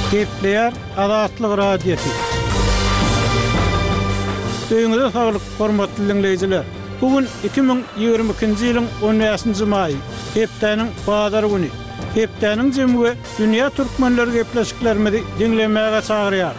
Gepleýär Azatlyk radiosu. Öňüňizde saglyk, hormatly dinleýijiler. Bugün 2022-nji ýylyň 15-nji maýy, hepdeniň bazar güni. Hepdeniň jemgy dünýä türkmenleri gepleşiklerimizi dinlemäge çagyrýar.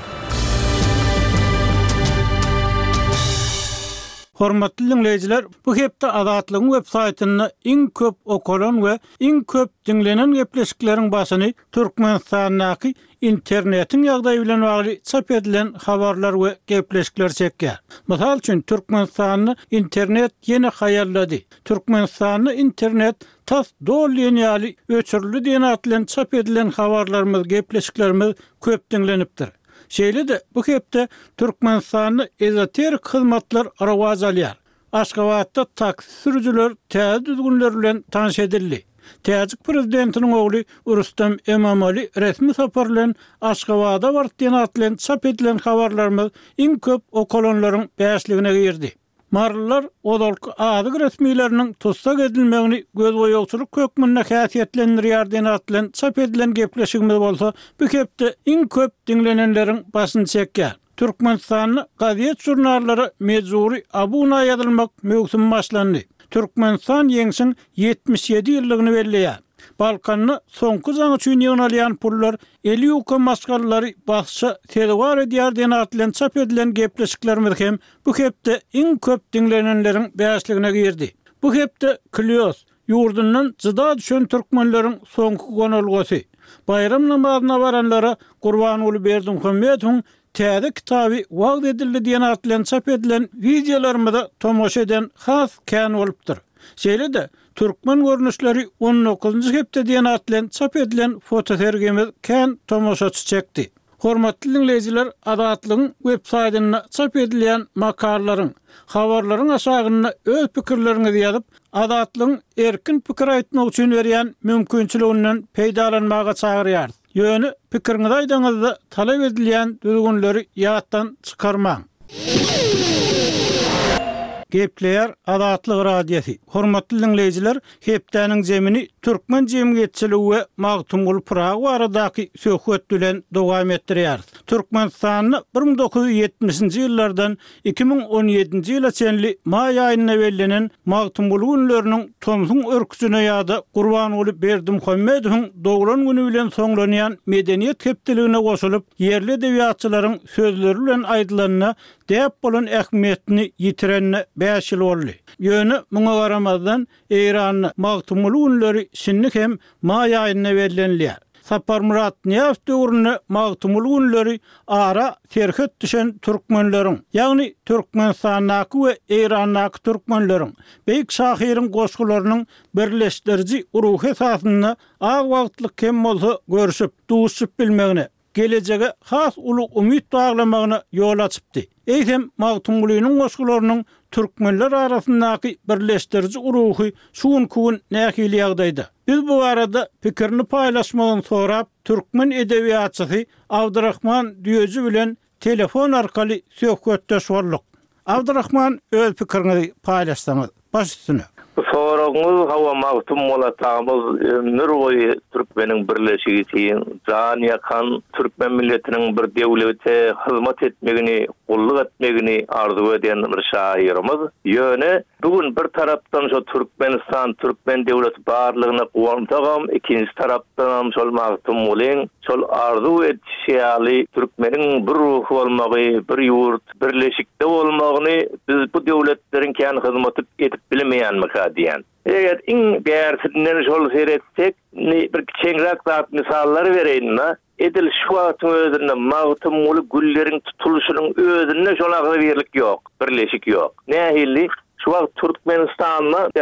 Hormatly dinleýijiler, bu hepde Azatlygyň web saýtyny iň köp okulan we iň köp dinlenen gepleşikleriň başyny Türkmenistanyň internetiň ýagdaýy bilen bagly çap edilen habarlar we gepleşikler çekýär. Mysal üçin Türkmenistanyň internet ýene haýallady. Türkmenistanyň internet tas dolýanýaly öçürli diýen atlan çap edilen habarlarymyz, gepleşiklerimiz köp dinlenipdir. Şeýle de bu hepde Türkmenistanyň ezoterik hyzmatlar rawaz alýar. Aşgabatda taksi sürüjüler täze düzgünler bilen tanış edildi. Täjik prezidentiniň ogly Rustam Emomali resmi sapar bilen Aşgabada bart diýen atlan çap edilen habarlarymyz iň köp okulanlaryň bäşligine girdi. Marlar odalyk adyk resmileriniň tutsak edilmegini göz goýugçylyk kökmünde häsiýetlendirýär diýen atlan çap edilen gepleşigimiz bolsa, bu hepde iň köp dinlenenleriň başyny çekýär. Türkmenistanyň gaziet jurnallary mejburi abuna ýazylmak möhüm başlandy. Türkmenistan ýeňsiň 77 ýyllygyny belleýär. Balkanyny soňky zaňy üçin ýönelen pullar 50 uka masgallary başça terwar edýär diýen atlan çap edilen gepleşiklerimiz hem bu hepde iň köp dinlenenleriň bäşligine girdi. Bu hepde Klios ýurdundan jyda düşen türkmenleriň soňky gonulgasy. Bayram namazyna baranlara Gurbanuly Berdimuhammedowyň täze kitaby wagt edildi diýen atlan çap edilen videolarymyza tomoşa eden has kän bolupdyr. Şeýle de Türkmen görnüşleri 19-njy hepde diýen atlan çap edilen fotosergimiz kän tomoşaçy çekdi. Hormatly dinleýijiler, Azatlygyň web saýtyna çap edilen makalaryň, habarlaryň aşagyna öz pikirleriňizi ýazyp, Azatlygyň erkin pikir aýtmak üçin berýän mümkinçiliginden peýdalanmaga çagyrýar. Ýöne pikiriňizi aýdaňyzda talap edilen düzgünleri ýatdan çykarmaň. Gepleýär Azatlyk radiosu. Hormatly dinleýijiler, hepdeniň jemini türkmen jemgyýetçiligi we Magtumul Prag aradaky söhbet bilen dowam etdirýär. Türkmenistanyň 1970-nji ýyllardan 2017-nji ýyla çenli maý aýyna bellenen Magtumul günleriniň tomsuň örküsine ýa-da Gurbanuly Berdimuhammedowyň dogran güni bilen soňlanýan medeniýet hepdeligine goşulyp, yerli edebiýatçylaryň sözleri bilen aýdylanyna däp bolan ähmiýetini ýitirenine 5 ýyl boldy. Ýöne muňa garamazdan Eýranyň Magtumul günleri şinlik hem maý aýyna bellenilýär. Sapar Murat Niyaz döwrüne Magtumul günleri ara terhet düşen türkmenleriň, ýagny Türkmenistanyň we Eýranyň türkmenleriň, beýik şahyryň goşgularynyň birleşdiriji uruh esasyna ag wagtlyk hem bolsa görüşüp, duşup bilmegine, gelejege has uly umyt baglamagyna ýol açypdy. Eýsem Magtumulynyň goşgularynyň türkmenler arasyndaky birleşdiriji uruhy şuň nähili ýagdaýda. Biz bu arada pikirini paýlaşmagyny sorap, türkmen edebiýatçysy Abdurrahman Düýeci bilen telefon arkaly söhbetdeş boldyk. Abdurrahman, öz pikiriňizi paýlaşsaňyz, baş üstüne. Soraňyz hawa Magtumul atamyz nurgoý türkmeniň birleşigi tiýin, jan ýakan türkmen milletiniň bir dewlete hyzmat etmegini, gulluk etmegini arzu eden bir şairimiz. Ýöne bugün bir tarapdan şo Türkmenistan, türkmen dewleti barlygyna gowantagam, ikinji tarapdan şol Magtumulyň şol arzu etýäli türkmeniň bir ruhy bolmagy, bir ýurt, birleşikde bolmagyny biz bu dewletleriň kän hyzmat edip bilmeýänmika diýen. Eger iň bärsinden şol seretsek, bir kiçiňrek zat misallary bereýin. Edil şu wagtyň özünde Magtumuly gülleriň tutuluşynyň özünde şolaga berlik ýok, birleşik ýok. Nähili şu wagt Türkmenistanyň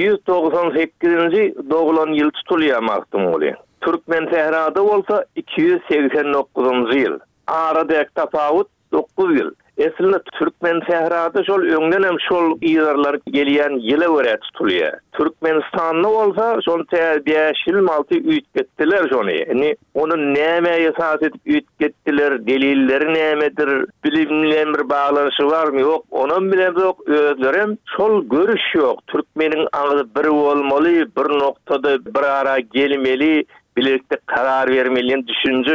298-nji doglan ýyl tutulýar Magtumuly. Türkmen sehrada bolsa 289-njy ýyl. Arada tapawut 9 ýyl. Eslinde Türkmen sehrada şol öňden hem şol ýyllar gelýän ýyla görä tutulýar. Türkmenistanyň bolsa şol 5 ýyl malty üýtgetdiler şonu. Yani onu näme esas edip üýtgetdiler, delilleri nämedir, bilimlen bir baglanşy barmy ýok, onuň bilen ýok, özlerem şol görüş ýok. Türkmeniň aňy bir bolmaly, bir noktada bir ara gelmeli, birlikde karar vermeli düşünce ýok.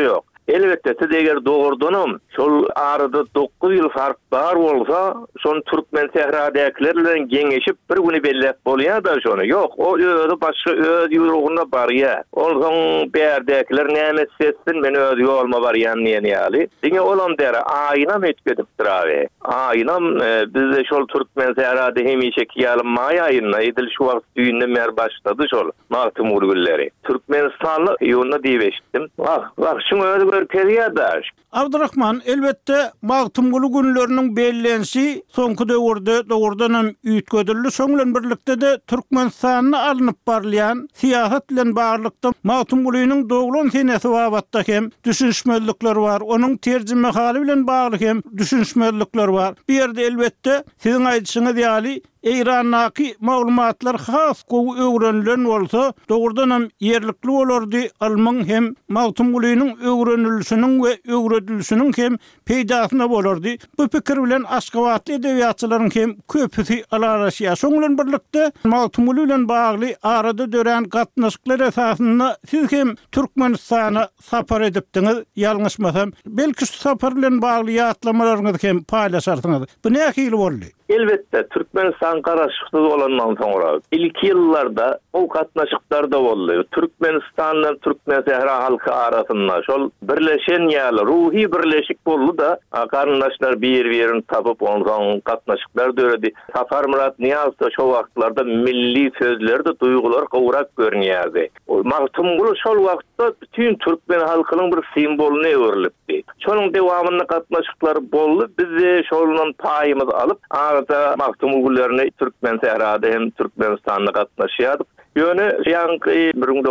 Elbette siz eger doğurdanam şol arada 9 ýyl fark bar bolsa, şonu Türkmen sehradakiler bilen geňeşip bir güni bellep bolýar da şonu. Ýok, o öýde başga öz ýurugunda barýar. Olsaň bärdekiler näme setsin, men öz ýoluma barýan ýaly. Diňe olam dere aýynam etgedip durawy. Aýynam bizde şol Türkmen sehrada hemişe ýalynmaý aýyna edil şu wagt düýünde mer başlady şol Magtym ulgulleri. Türkmenistanly ýoluna diýeşdim. Wah, şuňa öz görkezýär. Abdurrahman, elbette Magtym ulu günleriniň bellensi soňky döwürde dogurdanam üýtgedildi. Şoňlan birlikde de Türkmenistanyny alınıp barlayan siýasat bilen barlykda Magtym ulunyň doglan senesi wabatda hem düşünşmezlikler bar. Onuň terjime hali bilen bagly hem düşünşmezlikler bar. Bir ýerde elbette siziň aýdyşyňyz ýaly Eýrannaki maglumatlar has gowy öwrenilen bolsa, dogurdanam ýerlikli bolardy. Alman hem Magtym ulunyň öwrenilişiniň we öwredilişiniň hem peýdasyna bolardy. Bu pikir bilen Aşgabatly edebiýatçylaryň hem köpüsi alaraşýar. Şoňlan birlikde Magtym ulu bilen bagly arada dören gatnaşyklar esasynda siz hem Türkmenistana sapar edipdiňiz, ýalňyşmasam. Belki şu sapar bilen bagly ýatlamalarynızı hem paýlaşarsyňyz. Bu nähili boldy? Elbette Türkmenistan garaşyksyz bolandan soňra ilki ýyllarda o gatnaşyklarda boldy. Türkmenistanla Türkmen sehra halky arasynda şol birleşen ýaly ruhy birleşik boldy da garnaşlar bir-birini tapyp ondan gatnaşyklar döredi. Safar Murat Niyaz da şo wagtlarda milli sözlerde duýgular gowrak görnýärdi. Magtym ulu şol wagtda bütün Türkmen halkynyň bir simboluna öwrilipdi. Şonuň dewamyny gatnaşyklar boldy. Biz de şolundan paýymyzy alyp arada Magtym ulgullaryny Türkmen sehrada hem Türkmenistanyna gatnaşýardyk. Ýöne ýanky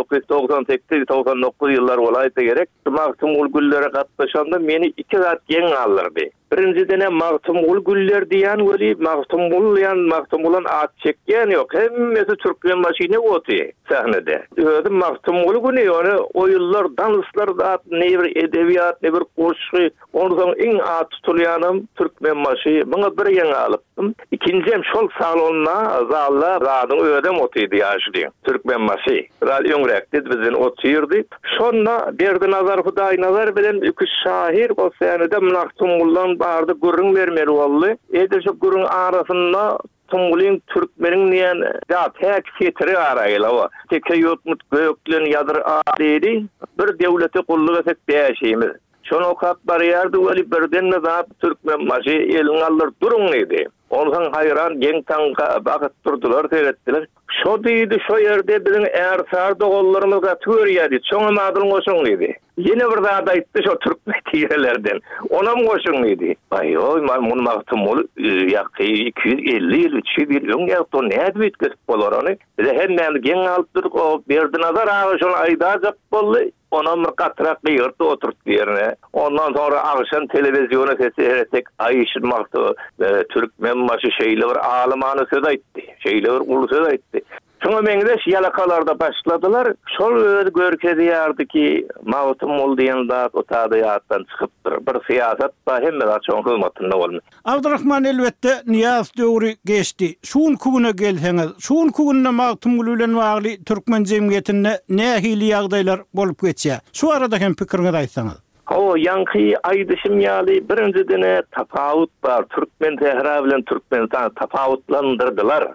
1998-99 ýyllar bolaýsa gerek. Magtym ulgullary gatnaşanda meni iki zat geň alyrdy. Birinciden Magtym ulgullar diýen weli Magtym ulan at çekýän ýok. Hemmesi Türkmen maşyny oty sahnede. Özü Magtym ulguny ýöne o ýyllar danslar da nebir edebiýat, nebir goşgy, ondan iň at tutulýanym Türkmen maşy. Muňa bir ýeňe alypdym. İkinjem şol salonna zallar radyň ödem otydy ýaşdy. Türkmen maşy. Ral ýöňrekde bizden otyrdy. Şonna berdi nazar Hudaý nazar bilen iki şair o sahnede Magtym ulan bardy gurrun bermeli boldy. Edir şu gurrun arasynda Tumulyň Türkmeniň diýen zat tek fitri araýla o. Teke ýotmut göklen ýadyr adydy. Bir dewlete gulluk etsek beýşimiz. Şonu okap barýardy weli birden zat Türkmen maşy elin aldyr durun idi. Ondan hayran geň taňa bagyp durdular, seyretdiler. Şo diýdi, şo ýerde biziň ärsarda gollarymyzga töýýärdi. Çoňa madyň goşuň idi. Ýene bir zat aýtdy şo Türkmen tiýerlerden. Onam goşuň idi. Aýoy, men Magtym ul ýaky 250 ýyl, 300 ýyl öňe näde bitgip bolarany. Biz hemmem geň alyp durdyk, o berdi nazar ağa şol aýdajak boldy. Onam gatrak ýyrdy oturtdy ýerine. Ondan sonra agşam telewiziona seslersek aýyşyn Magty Türkmen maşy şeýle bir alymany söz aýtdy. Şeýle bir ulu söz aýtdy. Şoňa meňde ýalakalarda başladylar. Şol görkezýärdi ki Magtym ul diýen zat o taýyatdan çykypdyr. Bir siýasat da hemme açyň hyzmatynda bolmy. Abdurrahman, elbette Niyaz döwri geçdi. Şuň kuguna gelseňiz, şuň kugunda Magtym ulu bilen bagly Türkmen jemgyýetinde nähili ýagdaýlar bolup geçýär? Şu arada hem pikiriňizi aýtsaňyz. O yankı aýdyşym ýaly birinciden tapawut bar. Türkmen sehra bilen Türkmenistan tapawutlandyrdylar.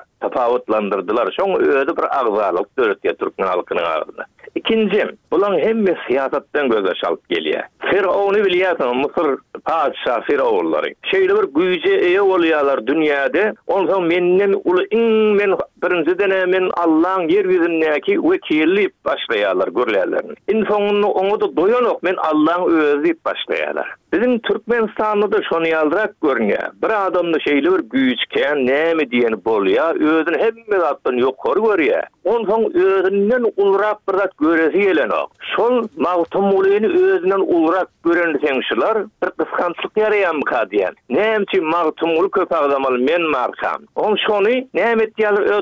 Şoň öýde bir agzalyk döretýär Türkmen halkynyň arasynda. İkinji, bulan hemme siýasatdan göze şalyp gelýär. Firawny bilýärsiň, Mısır padşah firawlary. Şeýle bir güýje eýe bolýarlar dünýäde. Ondan menden uly men birinciden men Allahyň ýer ýüzündäki wekillik başlaýarlar görlärlerini. Insanyny oňa da doýanok men Allahyň özü başlaýarlar. Bizim Türkmenistan'da da şonu ýaldyrak görünýär. Bir adamda şeýle bir güýçken näme diýeni bolýar, özüni hemme zatdan ýokary görýär. Ondan özünden ulrak bir zat göresi gelenok. Şol Magtym ulyny özünden ulrak görenseňşiler bir kyskançlyk ýaraýan diýen. Näme üçin Magtym uly köp agzamaly men markam. On şonu näme etýär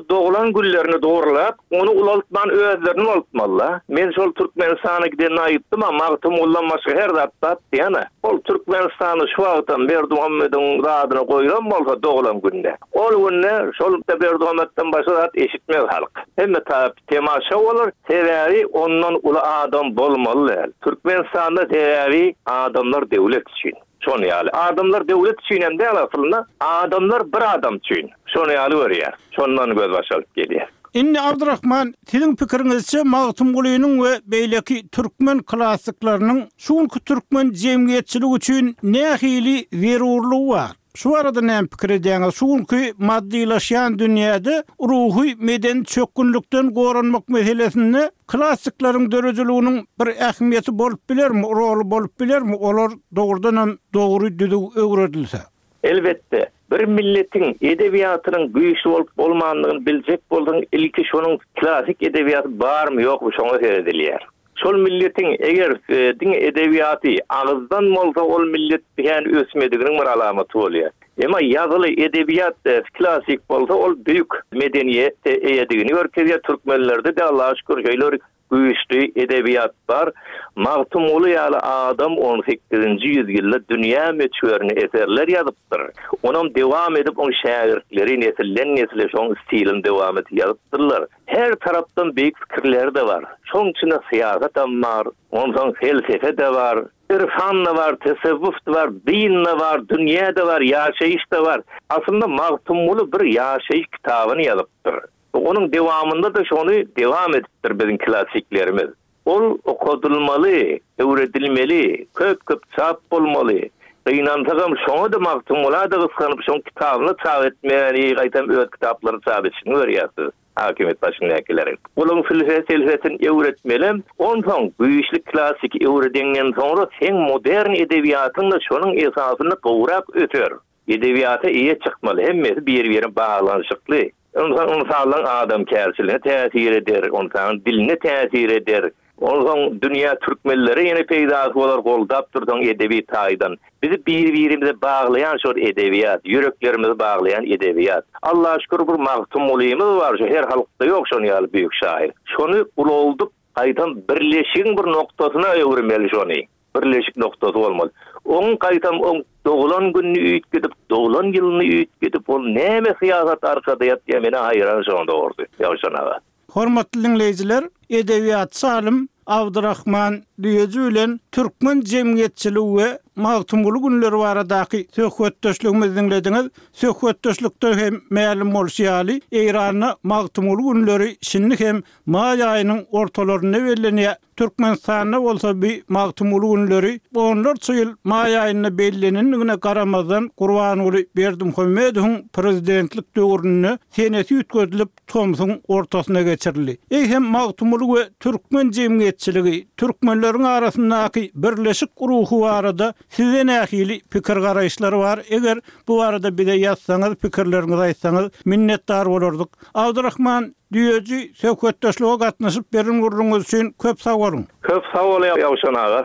doğulan güllerini doğrulap, onu ulaltman özlerini ulaltmalı. Men şol Türkmenistan'a giden ayıptım ama Magtum ullanmaşy her zatda diýene. Ol Türkmenistan'ı şu wagtdan Berdi Muhammed'in zadyna goýulan bolsa doğulan günde. Ol günde şol Berdi Muhammed'den başga eşitmez halk. Hemme temaşa olur, sebäbi ondan ula adam bolmaly. Türkmenistan'da sebäbi adamlar devlet üçin. Şonu ýaly. Adamlar devlet üçin hem de aslında adamlar bir adam üçin. Şonu ýaly görýär. Şondan göz başalyp gelýär. Inni Abdurrahman, sizin pikirinizçe Magtum Gulynyň we beýleki türkmen klassiklarynyň şuňky türkmen jemgyýetçiligi üçin nähili zerurlygy bar? Şu arada näme pikir edýäňiz? Şuňky maddilaşýan dünýäde ruhy meden çökünlükden goranmak meselesini klassiklaryň dörejiliginiň bir ähmiýeti bolup bilermi, rolu bolup bilermi? Olar dogrudan dogry düzü öwredilse. Elbette. Bir milletin edebiýatynyň güýçli bolup bolmandygyny biljek boldyň ilki şonuň klassik edebiýaty barmy ýokmy şoňa seredilýär. Şol milletin eger din edebiýaty ağızdan bolsa ol millet bilen ösmediginiň bir alamaty bolýar. Ema ýazyly edebiýat klassik bolsa ol büyük medeniýet eýedigini görkezýär. Türkmenlerde de Allaha şükür şeýler güýçli edebiýat bar. Magtum Uly ýaly adam 18-nji ýüzyylda dünýä meçhürini eserler ýazypdyr. Onam dewam edip on şäherleri nesilden nesile şoň stilini dewam edip ýazypdyrlar. Her tarapdan beýik pikirler de bar. Şoň içinde siýasat da bar, ondan felsefe de bar, irfan da bar, tesawwuf da bar, din da bar, dünýä da bar, ýaşaýyş da bar. Aslında Magtum Uly bir ýaşaýyş kitabyny ýazypdyr. Onun devamında da şonu devam edipdir bizim klassiklerimiz. Ol okudulmaly, öwredilmeli, köp çap bolmaly. Gynansaňam şonu da Magtum Uly da gyskanyp şoň kitabyny çap etmeli, gaýtam öz kitaplary çap etişini görýärsiz. Hakimet başyndakiler. Olaň filsefesini öwretmeli. Ondan güýçli klassik öwredenden soňra sen modern edebiýatyny şonuň esasyny gowrak öter. Edebiýata iýe çykmaly, hemmesi bir-birine baglanşykly. Ondan adam kärçiline täsir eder, ondan diline täsir eder. Ondan dünýä türkmenleri ýene peýda bolar goldap durdan edebi taýdan. Bizi bir-birimize baglayan şol edebiýat, yüreklerimizi baglayan edebiýat. Allaha şükür bir Magtum Uly'miz bar, her halkda ýok şonu ýaly büyük şair. Şonu uloldup, gaýtan birleşigiň bir noktasyna öwürmeli şonu. Birleşik noktasy bolmaly. Oň gaýtam oň doğulan günni üýtgedip, doğulan ýylyny üýtgedip, ol näme syýasat arkada ýatýar meni haýran şonda ordy. Ýa-şonaga. Hormatly dinleýijiler, edebiýat salim Abdurrahman Düýeci bilen türkmen jemgyýetçiligi we Magtum Uly günleri baradaky söhbetdeşligimizi dinlediňiz. Söhbetdeşlikde hem mälim bolýaly, Eýranyň Magtum Uly günleri şinlik hem maý aýynyň ortalaryna bellenýär. Türkmenistanda bolsa bir Magtum Uly günleri onlarça ýyl maý aýyna bellenendigine garamazdan Gurban Uly Berdimuhammedowyň prezidentlik döwrüne seneti ýetgizilip Tomsuň ortasyna geçirildi. Hem Magtum Uly we türkmen jemgyýetçiligi türkmenleriň arasyndaky birleşik ruhy barada size nähili pikir garaýşlary bar. Eger bu barada bize ýazsaňyz, pikirleriňizi aýtsaňyz minnetdar bolardyk. Abdurrahman Düýeci söhbetdeşlige gatnaşyp berin gurrunuz üçin köp sag bolun. Köp sag bol ýa-şonaga.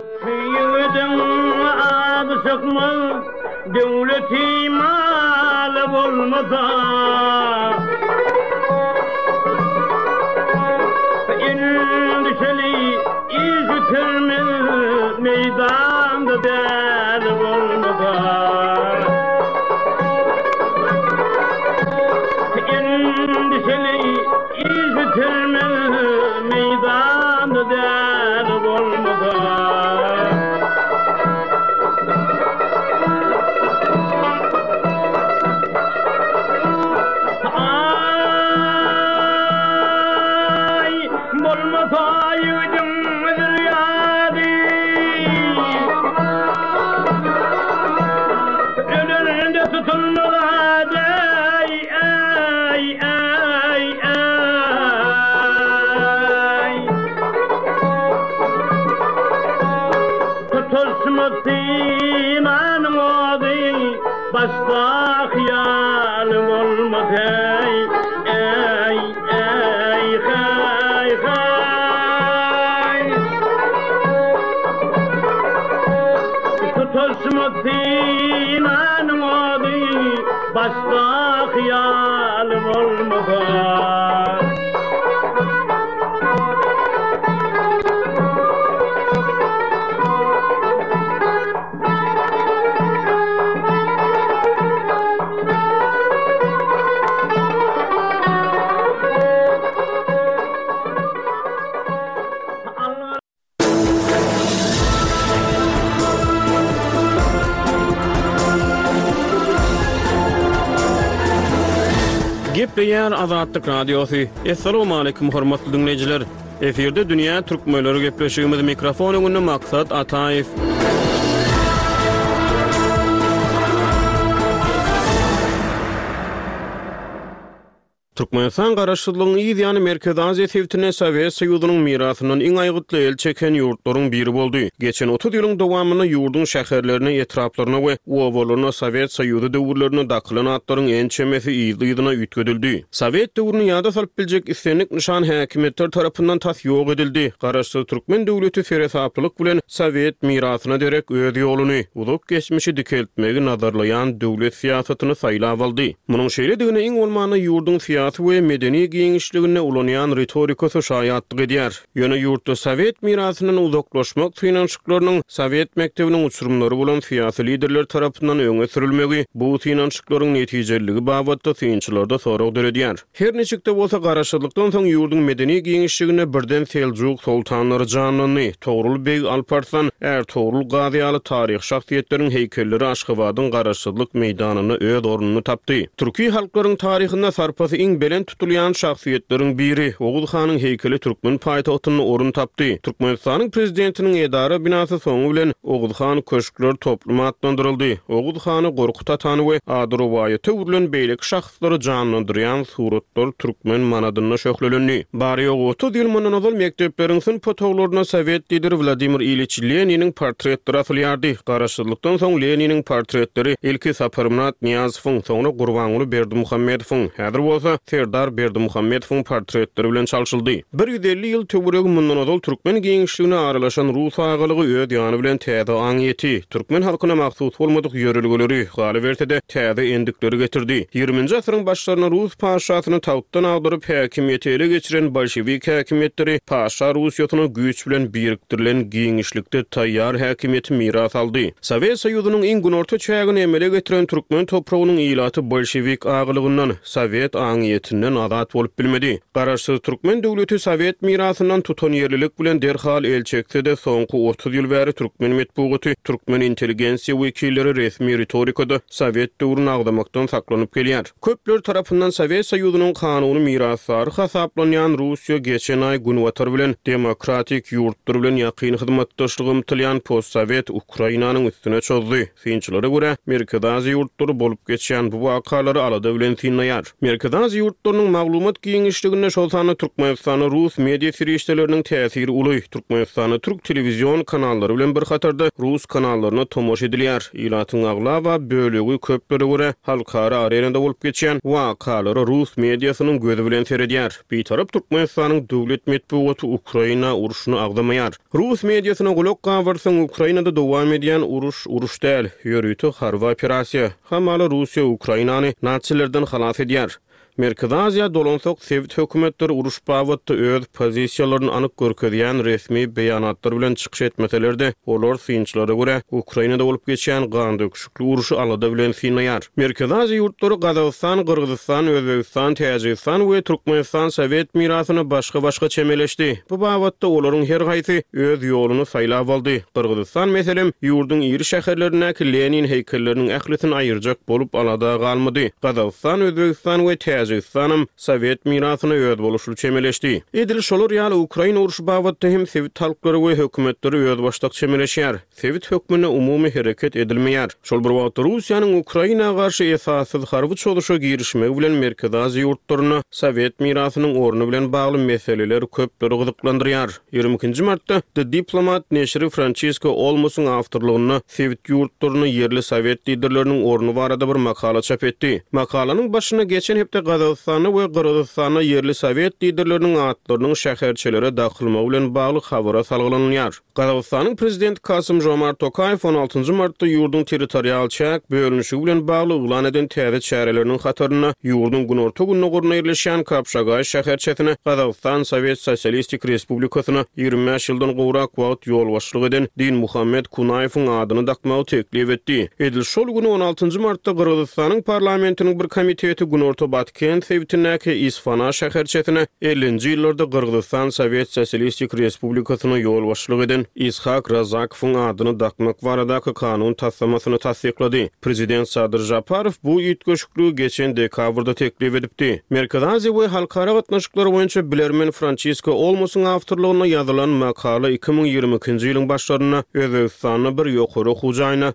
Devleti mal bolmasa endişeli izütermez meydanda däl bolmasa endişeli izütermez meydanda däl bolmasa Başta hıyalım olmadı ey hay hay tutuşmak imanım oldu başta hıyalım olmadı Gepleyen Azadlyk Radiosu. Assalamu alaykum hormatly dinleyijiler. Eferde dünýä türkmenleri gepleşýümiz mikrofon öňünde Maksat Ataýew. Türkmenistan garaşdyrlygynyň ýa-ni Merkezi Aziýa sewtine Sowet Soýuzynyň mirasynyň iň aýgytly el çeken ýurtlaryň biri boldy. Geçen 30 ýylyň dowamyny ýurdun şäherlerine, etraplaryna we owolaryna Sowet Soýuzy döwürlerine dakylan atlaryň en çemesi ýylyna üýtgedildi. Sowet döwrüni ýada salyp biljek islenlik nişan häkimetler tarapyndan tas ýok edildi. Garaşdyr Türkmen döwleti feresaplyk bilen Sowet mirasyna derek öz ýoluny, uzak geçmişi dikeltmegi nazarlayan döwlet siýasatyny saýlap aldy. Munyň şeýledigine iň bolmany ýurdun we medeni giňişligine ulanýan retorikasy şaýatlyk edýär. Ýöne ýurtda Sowet mirasynyň uzaklaşmak finansiýaklarynyň Sowet mektebiniň uçurumlary bolan fiýasy liderler tarapyndan öňe sürilmegi bu finansiýaklaryň netijeligi babatda synçylarda sorag döredýär. Her neçikde bolsa garaşdyrlykdan soň ýurdun medeni giňişligine birden Seljuk sultanlary janlany, Togrul beg Alparslan, Ertuğrul Gaziýaly taryh şahsiýetleriniň heýkelleri Aşgabatyň garaşdyrlyk meýdanyny öz ornuny tapdy. Türki halklaryň taryhynda sarpasy belen tutulýan şahsiýetleriň biri Oğuz Hanyň heýkeli Türkmen paýtagtyna orun tapdy. Türkmenistanyň prezidentiniň edara binasy soňu bilen Oğuz Han köşkler toplumy atlandyryldy. Oğuz Hany Gorkut Atany we Adrowaýaty urulan beýlik şahslary canlandyrýan suratlar Türkmen manadyna şöhlelenýär. Bary 30 ýyl mundan ozal mektepleriň syn fotoglaryna Sowet lideri Vladimir Ilyich Leniniň portretleri asylýardy. Garaşdyrlykdan soň Leniniň portretleri ilki Saparmynat Niýazowyň, soňra Gurbanuly Berdimuhammedowyň, häzir bolsa Serdar Berdimuhammedowyň portretleri bilen çalşyldy. 150 ýyl töwereg mundan ozal türkmen giňişligine aralaşan Rus agalygy öz ýany bilen täze aň ýeti. Türkmen halkyna mahsus bolmadyk ýörelgeleri galy bertede täze endikleri getirdi. 20-nji asyryň başlaryna Rus paşasyny tawtdan agdyryp häkimiýeti ele geçiren bolşewik häkimetleri paşa Russiýasyny güýç bilen birikdirilen giňişlikde taýýar häkimiýeti miras aldy. Sowet Soýuzynyň iň günorta çägini emele getiren türkmen topragynyň ýylaty bolşewik agylygyndan Sowet aňyetinden azat bolup bilmedi. Garaşdyr Türkmen döwleti Sowet mirasyndan tutan ýerlilik bilen derhal elçekse de soňky 30 ýyl bäri türkmen medeniýeti, türkmen intelligensiýa wekilleri resmi retorikada Sowet döwrüni agdamakdan saklanyp gelýär. Köpler tarapyndan Sowet Soýuzynyň kanuny miraslary hasaplanýan Russiýa geçen ay Günwatar bilen demokratik ýurtlar bilen ýakyn hyzmatdaşlygy ymtylýan post-Sowet Ukrainanyň üstüne çözdi. Synçylara görä Merkezi Aziýa ýurtlary bolup geçýän bu wakalary alada bilen synlaýar. Merkezi Aziýa ýurtlarynyň maglumat giňişligine şolsany Türkmenistany Rus media firişdeleriniň täsiri uly. Türkmenistany türk telewizion kanallary bilen bir hatarda Rus kanallarına tomoş edilýär. Ýylatyň agla we bölegi köplere görä halkara arenada bolup geçýän wakalary Rus mediasynyň gözü bilen seredýär. Bir tarap Türkmenistanyň döwlet medeniýeti Ukraina uruşyny agdamaýar. Rus mediasyna gulak gawrsaň Ukrainada dowam edýän uruş däl, ýörüýti harby operasiýa. Hamaly Russiýa Ukrainany natsilerden halas edýär. Merkezi Aziýa dolansak Sowet hökümetleri uruş babatda öz pozisiýalaryny anyk görkezýän resmi beýanatlar bilen çykyş etmeselerde olar synçylara görä Ukrainada bolup geçýän gan döküşikli uruşy alada bilen synlaýar. Merkezi Aziýa ýurtlary Gazawstan, Kyrgyzstan, Özbegistan, Täjikistan we Türkmenistan Sowet mirasyny başga çemeleşdi. Bu babatda olaryň her gaýsy öz ýoluny saýlap aldy. Kyrgyzstan meselem ýurdun iri şäherlerine Lenin heýkelleriniň ählisini aýyrjak bolup alada galmady. Gazawstan, Özbegistan we Täjikistan Sowet mirasyny öz boluşly çemeleşdi. Edil şolar ýaly Ukraina uruşy babatda hem Sowet halklary we hökümetleri öz başlyk çemeleşýär. Sowet hökmüne umumy hereket edilmeýär. Şol bir wagt Russiýanyň Ukrainaga garşy esassız harby çoluşa girişmegi bilen Merkezi Aziýa ýurtlaryna Sowet mirasynyň orny bilen bagly meseleler köpleri gyzyklandyrýar. 22-nji martda The Diplomat neşri Francesco Olmosyň awtorlygyna Sowet ýurtlaryny yerli Sowet liderleriniň orny barada bir makala çap etdi. Makalanyň başyna geçen hepde Gazawstany we Gırgyzstana yerli Sowet liderlerinin atlarynyň şäherçelere dahylmagy bilen bagly habara salgylanyar. Gazawstanyň prezidenti Kasym Jomart Tokayew 16-njy martda ýurdun territorial çäk bölünüşi bilen bagly ulan eden täze çäreleriniň hataryna ýurdun günorta gününe ýerleşen Kapşagay şäherçesine Gazawstan Sowet Sosialistik Respublikasyna 25 ýyldan gowrak wagt ýol başlyk eden Din Muhammed Kunayewiň adyny dakmagy teklip etdi. Edil şol günü 16-njy martda Gırgyzstanyň parlamentiniň bir komiteti günorta Batkent sewtindäki Isfana şäherçesine 50-nji ýyllarda Gırgyzstan Sowet Sosialistik Respublikasyna ýol başlyk eden İshak Razakowyň adyny dakmak baradaky kanun taslamasyny tasdiklady. Prezident Sadyr Japarow bu ýetgeşikli geçen dekabrda teklip edipdi. Merkezi we halkara gatnaşyklar boýunça bilermen Francisco Olmosyň awtorlygyna ýazylan makala 2022-nji ýylyň başlaryna Özbegistanyň bir ýokary hujaýyna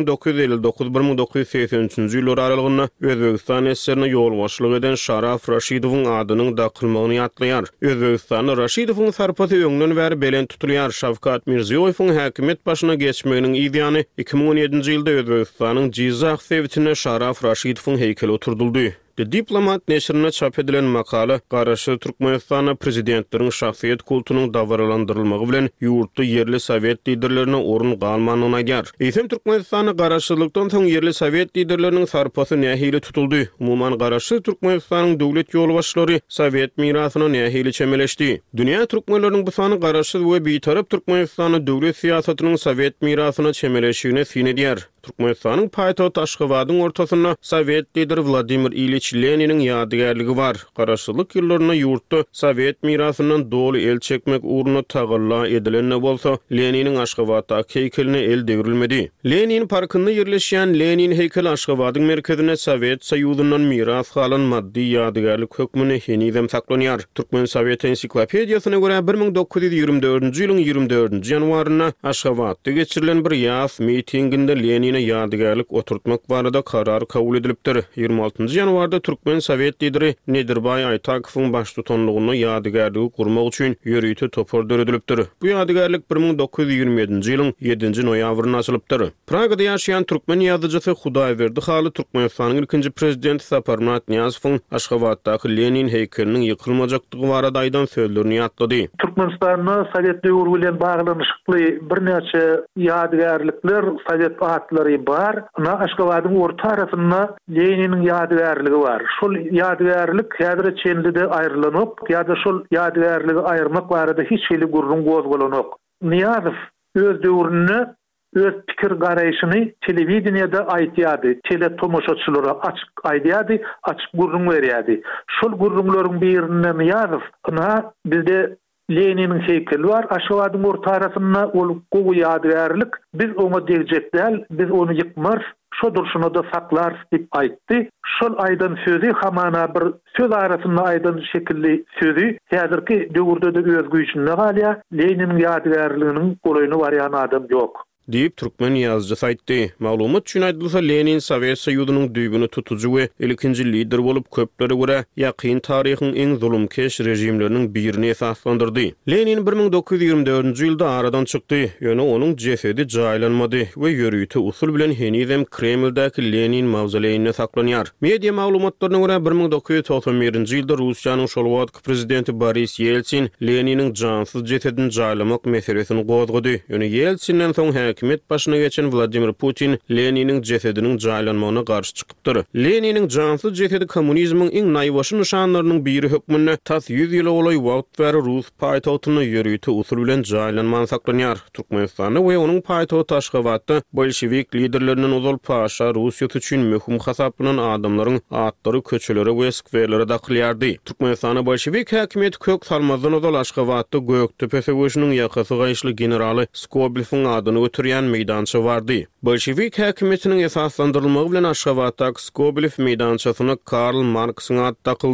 1959-1983-nji ýyllar aralygyna Özbegistan esserine ýol başlyk eden Şaraf Raşidowyň adynyň dakylmagyny ýatlaýar. Özbegistanyň Raşidowyň sarpasy öňden bäri belen tutulýar. Şawkat Mirziýowyň häkimet başyna geçmeginiň ideýany 2017-nji ýylda Özbegistanyň Jizak sewtine Şaraf Raşidowyň heykeli oturduldy. Diplomat neşrine çap edilen makala garaşy Türkmenistana prezidentleriň şahsiýet kultunyň dawralandyrylmagy bilen ýurtda yerli Sowet liderlerine orun galmanyny aýdýar. Eýsem Türkmenistana garaşylykdan soň yerli Sowet liderleriniň sarpasy nähili tutuldy. Umuman garaşy Türkmenistanyň döwlet ýolbaşçylary Sowet mirasyna nähili çemeleşdi. Dünýä türkmenläriniň bu sany garaşy we bitarap Türkmenistanyň döwlet siýasatynyň Sowet mirasyna çemeleşigine sin edýär. Türkmenistanyň paýtagy Aşgabatyň ortasyna Sowet lider Vladimir İliç Leniniň ýadygarlygy bar. Garaşylyk ýyllaryna ýurtda Sowet mirasyndan doly el çekmek uğruna tagalla edilen bolsa, Leniniň Aşgabatdaky heykeline el degrilmedi. Lenin parkynda ýerleşýän Lenin heykeli Aşgabatyň merkezine Sowet Soýuzyndan miras galan maddi ýadygarlyk hökmüne henizem saklanýar. Türkmen Sowet ensiklopediýasyna görä 1924-nji ýylyň 24-nji ýanwaryna Aşgabatda geçirilen bir ýaz mitinginde Lenin ýadygarlyk oturtmak barada karar kabul edilipdir. 26-njy ýanwarda Türkmen Sowet lideri Nedirbay Aytakowyň baş tutanlygyna ýadygarlygy gurmak üçin ýörüýti topar döredilipdir. Bu ýadygarlyk 1927-nji ýylyň 7-nji noýabryna açylypdyr. Pragada ýaşaýan türkmen ýazyjysy Hudaýberdi haly Türkmenistanyň ilkinji prezidenti Saparmat Niyazowyň Aşgabatdaky Lenin heykeliniň ýykylmajakdygy barada aýdan sözlerini ýatlady. Türkmenistanyň Sowet döwrü bilen baglanyşykly birnäçe ýadygarlyklar, Sowet atlary bar. Ana Aşgabatyň orta tarapynda Leniniň ýadygarlygy bar. Şol ýadygarlyk häzir çendide aýrylanyp, ýa-da şol ýadygarlygy aýyrmak barada hiç şeýle gurrun gozgolanyk. Niyazow öz döwrüne, öz pikir garaýşyny telewiziýada aýtýardy, tele tomoşaçylara açyk aýdýardy, açyk gurrun berýärdi. Şol gurrunlaryň birine Niyazow, ana bizde Leniniň heykeli bar, Aşgabatyň orta tarapynda ol gowy ýadygarlyk, biz onu degjekdäl, biz onu ýykmar, şo durşuny da saklar dip aýtdy. Şol aýdan sözü hamana bir söz arasynda aýdan şekilli sözü häzirki döwürde de öz güýçünde galýar. Leniniň ýadygarlygynyň golaýyny barýan adam ýok. Diýip türkmen ýazgysy aýtdy. Maglumat üçin aýdylsa Lenin Sowet Soýuzynyň düýbüni tutujy we ilkinji lider bolup köplere görä ýakyn taryhyň eň zulümkeş rejimleriniň birini esaslandyrdy. Lenin 1924-nji ýylda aradan çykdy. Ýöne onuň jesedi jaýlanmady we ýörüýti usul bilen henizem Kremldäki Lenin mawzoleýine saklanýar. Media maglumatlaryna görä 1991-nji ýylda Russiýanyň şol wagtky prezidenti Boris Yeltsin Leniniň jansyz jesedini jaýlamak meselesini gozgady. Ýöne Yeltsinden soň häkimet başyna geçen Vladimir Putin Leniniň jesediniň jaýlanmagyna garşy çykypdyr. Leniniň jansyz jesedi kommunizmiň iň naýwaşy nişanlarynyň biri hökmünde tas 100 ýyl bolay wagt bäri Rus paýtagtyna ýörüýti usul bilen jaýlanman saklanýar. Türkmenistany we onuň paýtagy Aşgabatda bolşewik liderleriniň uzal paşa Russiýa üçin möhüm hasaplanan adamlaryň atlary köçelere we skwerlere dakylýardy. Türkmenistany bolşewik häkimet kök salmazdan uzal Aşgabatda Göktepe sewüşiniň ýakasy gaýşly generaly Skobelýewiň adyny götürýän meýdança bardy. Bolşewik häkimetiniň esaslandyrylmagy bilen Aşgabatdaky Skobelýew meýdançasyna Karl Marxyň ady takyldy.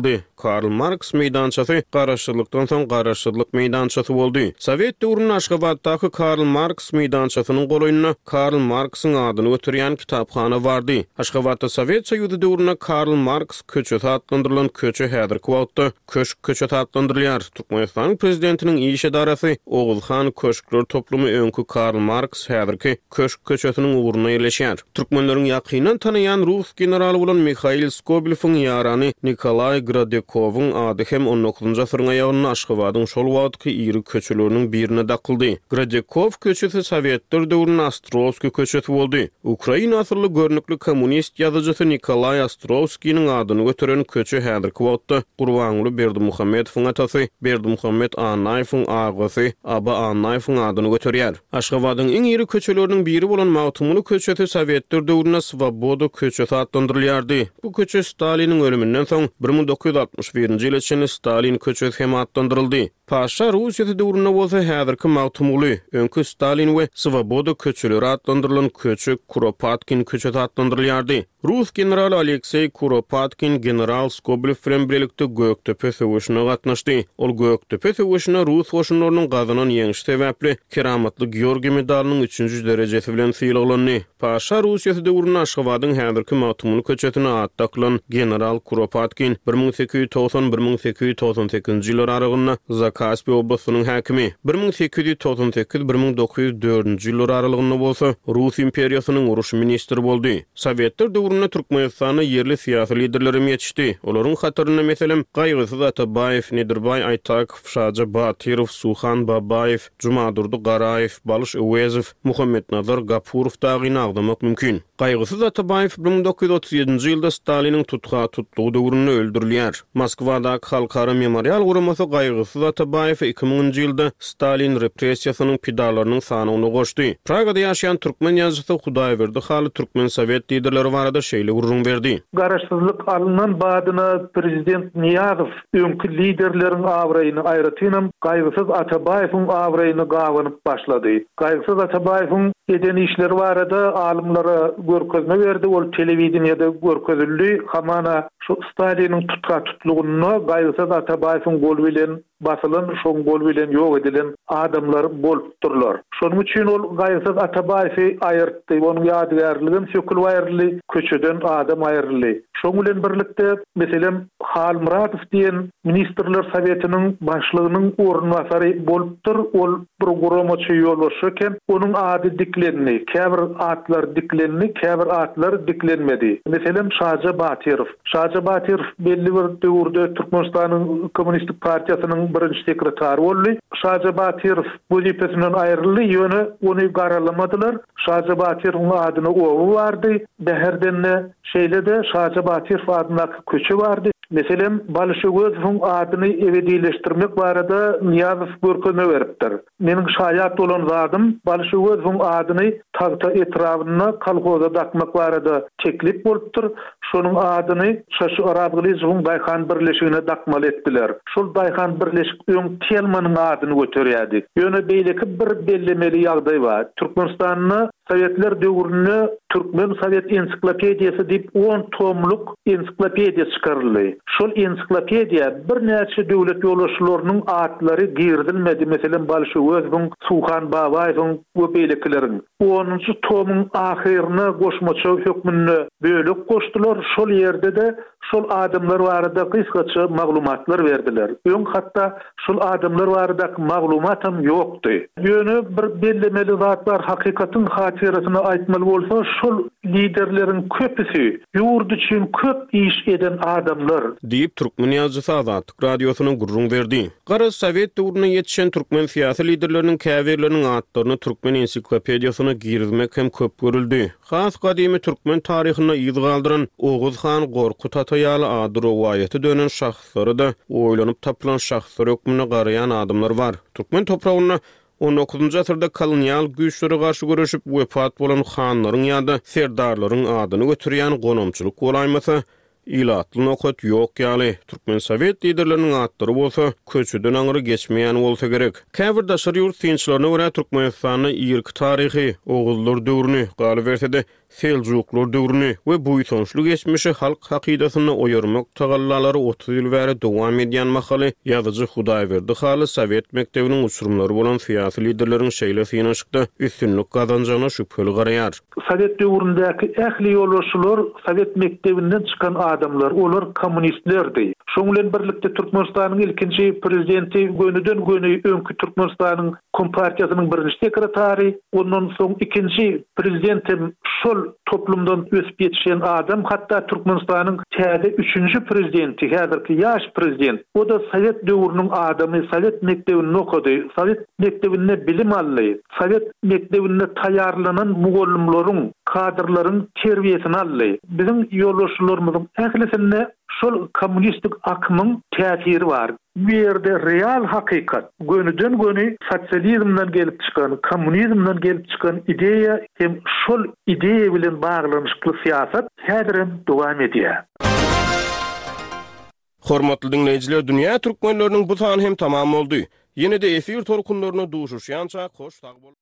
Karl Marx meydançasy garaşdyrlykdan soň garaşdyrlyk meydançasy boldy. Sowet döwründe Aşgabatdaky Karl Marx meydançasynyň golaýyna Karl Marxyň adyny götürýän kitapxana bardy. Aşgabatda Sowet Soýuzy döwründe Karl Marx köçe adlandyrylan köçe häzirki wagtda köçe adlandyrylýar. Türkmenistan prezidentiniň iş edarasy Oguzhan Köşkler toplumy öňkü Karl Marx häzirki köçetiniň uğruna ýerleşýär. Türkmenleriň ýakynan tanaýan Rus generaly bolan Mikhail Skobeliewiň ýarany Nikolay Gradekowyň ady hem 19-njy asyryň aýagyna Aşgabatyň şol wagtky iri köçeleriniň birine dakyldy. Gradekow köçesi Sowetler döwründe Ostrovsky köçesi boldy. Ukraina asyrly görnükli kommunist ýazyjy Nikolay Ostrovskynyň adyny götüren köçe häzirki wagtda Gurbanguly Berdimuhammedowyň atasy Berdimuhammed Anaýewiň agasy Aba Anaýewiň adyny götürýär. Aşgabatyň iň iri köçeleriniň biri bolan Mawtumly köçesi Sowetler döwründe Svoboda köçesi adlandyrylýardy. Bu köçe Staliniň ölümünden soň 1961-nji ýyl içinde Stalin köçesi hem adlandyryldy. Paşa Rusiýa döwründe bolsa häzirki Mawtumly, öňkü Stalin we Svoboda köçeleri adlandyrylan köçe Kuropatkin köçesi adlandyrylýardy. Rus generaly Aleksey Kuropatkin general Skobeliew bilen birlikde Göktepe söwüşine gatnaşdy. Ol Göktepe söwüşine Rus goşunlarynyň gazanan ýeňiş sebäpli keramatly Georgiy medalynyň 3-nji derejesi bilen syýylandy. Paşa Rusiýa döwründe Aşgabatyň häzirki Mawtumly köçetine atdakylan general Kuropatkin 1890-1898-nji ýyllar aralygyna Zakaspy oblastynyň häkimi. 1898-1904-nji ýyllar aralygyna bolsa Rus imperiýasynyň uruş ministri boldy. Sowetler döwründe Türkmenistana yerli syýasy liderleri ýetişdi. Olaryň hatyryna meselem Gaýgysy Atabaýew, Nedirbay Aytakow, Şaja Batyrow, Suhan Babaýew, Jumadurdy Garaýew, Balyş Öwezow, Muhammed Nazar Gapurow dagyny agdamak mümkin. Gaýgysy Atabaýew 1937-nji ýylda Staliniň tutlugy döwründe öldürilýär. Moskwadaky halkara memorial guramasy Gaýgysy Atabaýew 2000-nji ýylda Stalin repressiýasynyň pidalarynyň sanyny goşdy. Pragada ýaşaýan türkmen ýazgysy Hudaýberdi haly türkmen Sowet liderleri barada şeýle gurrun berdi. Garaşsyzlyk alynan badyna prezident Niýazow öňkü liderleriň awraýyny aýratynam Gaýgysy Atabaýewiň awraýyny gawanyp başlady. Gaýgysy Atabaýewiň eden işleri barada alymlara görkezme berdi. Ol telewizionyada görkezildi. Hamana şu Staliniň tutlugyny Gaýgysy Atabaýewiň gol bilen basylan, şoň gol bilen ýok edilen adamlar bolup durlar. Şonuň üçin ol Gaýgysy Atabaýewi aýyrtdy. Onuň ýadygärligini sökülwärli köçeden adam aýryldy. Şoň bilen birlikde meselem Halmuratow diýen ministrler sowetiniň başlygynyň ornwasary bolupdyr. Ol bir guramaçy ýolbaşyken onuň ady diklendi. Käbir atlar diklendi, käbir atlar diklenmedi. Meselem Şaja Batyrow. Şaja Batyrow belli bir döwürde Türkmenistanyň Kommunistik Partiýasynyň birinji sekretary boldy. Şaja Batyrow wezipesinden aýryldy, ýöne ony garalamadylar. Şaja Batyrowyň adyny oğlu bardy. Bäherdenne şeýlede Şaja Batyrow adynaky köçe bardy. Meselem Balşegowyň adyny ebedileşdirmek barada Niýazow görkezme beripdir. Meniň şaýat bolan zadym Balşegowyň adyny tagta etrawyna kolhoza dakmak barada teklip bolupdyr. Şonuň adyny Şaşy Arablyzyň Daýhan birleşigine dakmal etdiler. Şol Daýhan birleşik öň telmanyň adyny göterýärdi. Ýöne beýleki bir bellemeli ýagdaý bar. Türkmenistanyň Sowetler döwründe Türkmen Sowet ensiklopediýasy diýip 10 tomluk ensiklopediýa çykaryldy. Şol ensiklopediýa bir näçe döwlet ýolbaşçylarynyň atlary girdilmedi. Meselem Balşegowyň, Suhan Babaýewiň we beýlekileriň. 10-njy tomyň ahyryna goşmaça hökmüne bölük goşdular. Şol ýerde de şol adamlar barada kysgaça maglumatlar berdiler. Öň hatda şol adamlar barada maglumatam ýokdy. Ýöne bir bellemeli zatlar hakykatyň hatirasyny aýtmaly bolsa, şol liderleriň köpüsi ýurt üçin köp iş eden adamlar diýip Türkmen ýazgysy Azatlyk radiosynyň gurrun berdi. Gara Sowet döwrüne ýetişen türkmen syýasy liderleriniň käbirleriniň atlaryny Türkmen ensiklopediýasyna girmek hem köp görüldi. Has gadymy türkmen taryhyna ýyz galdyran Oguzhan Gorkut ataýaly ady rowayaty dönen şahslary da oýlanyp tapylan şahslar hökmüne garayan adamlar bar. Türkmen topragyna 19-njy asyrda kolonial güýçlere garşy görüşip wepat bolan hanlaryň ýa-da serdarlaryň adyny götürýän gonomçylyk golaýmasy ilatly nokat yok ýaly. Türkmen Sowet liderleriniň atları bolsa, köçüden aňyry geçmeýän bolsa gerek. Käbir daşary ýurt tinçlaryna görä Türkmenistanyň ýyrky taryhy, Oğuzlar döwrüni, galy bersede Seljuklar döwrüni we bu ýytonçly geçmişi halk hakydatyny oýarmak tagallalary 30 ýyl bäri dowam edýän mahaly ýazyjy Hudaýberdi haly Sowet mektebiniň uçurumlary bolan syýasy liderleriň şeýle şykda üstünlük gazanjana şüpheli garaýar. Sowet döwründäki ähli ýolbaşçylar Sowet mektebinden çykan adamlar, olar kommunistlerdi. Şoň bilen birlikde Türkmenistanyň ilkinji prezidenti gönüden göne öňkü Türkmenistanyň kompartiýasynyň birinji sekretary, ondan soň ikinji prezidentim şol toplumdan ösüp ýetişen adam, hatda Türkmenistanyň täze 3-nji prezidenti, häzirki ýaş prezident. O da Sowet döwrüniň adamy, Sowet mektebinde okudy, Sowet mektebinde bilim aldy, Sowet mektebinde taýýarlanan mugallimlaryň, kadrlaryň terbiýesini aldy. Bizim ýolbaşçylarymyzyň ählisinde şol kommunistik akymyň täsiri bar. Bu ýerde real hakykat, gönüden göni sosializmden gelip çykan, kommunizmden gelip çykan ideýa hem şol ideýa bilen baglanyşykly syýasat häzirem dowam edýär. Hormatly dinleýijiler, dünýä türkmenleriniň bu sany hem tamam boldy. Ýene-de efir torkunlaryna duşuşýança hoş tag